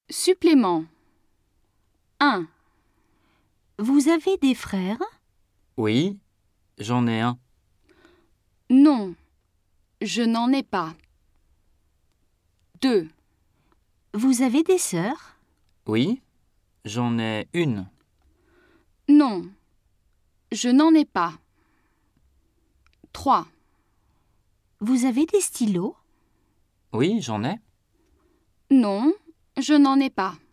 Supplément 1. Vous avez des frères? Oui, j'en ai un. Non, je n'en ai pas. 2. Vous avez des sœurs? Oui, j'en ai une. Non, je n'en ai pas. 3. Vous avez des stylos? Oui, j'en ai. Non, je n'en ai pas.